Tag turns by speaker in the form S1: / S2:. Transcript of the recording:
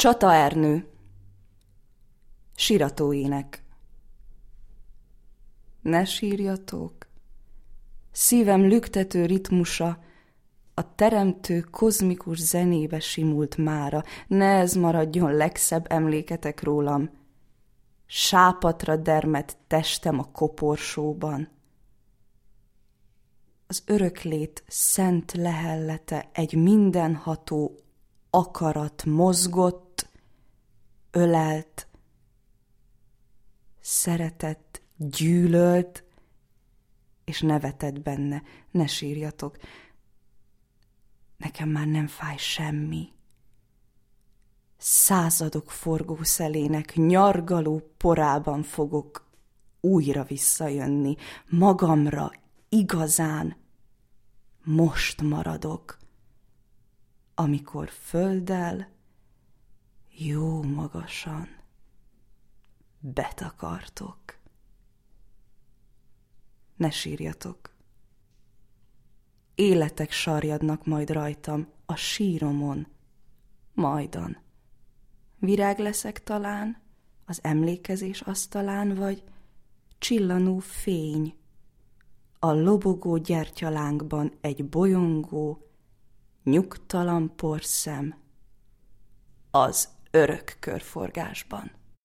S1: Csataernő. Siratóének. Ne sírjatok! Szívem lüktető ritmusa a teremtő kozmikus zenébe simult mára, ne ez maradjon legszebb emléketek rólam. Sápatra dermedt testem a koporsóban. Az öröklét szent lehellete, egy mindenható akarat mozgott, ölelt, szeretett, gyűlölt, és nevetett benne. Ne sírjatok, nekem már nem fáj semmi. Századok forgószelének nyargaló porában fogok újra visszajönni. Magamra igazán most maradok, amikor földdel jó magasan betakartok. Ne sírjatok. Életek sarjadnak majd rajtam, a síromon, majdan. Virág leszek talán, az emlékezés asztalán, vagy csillanó fény. A lobogó gyertyalánkban egy bolyongó, nyugtalan porszem az örök körforgásban.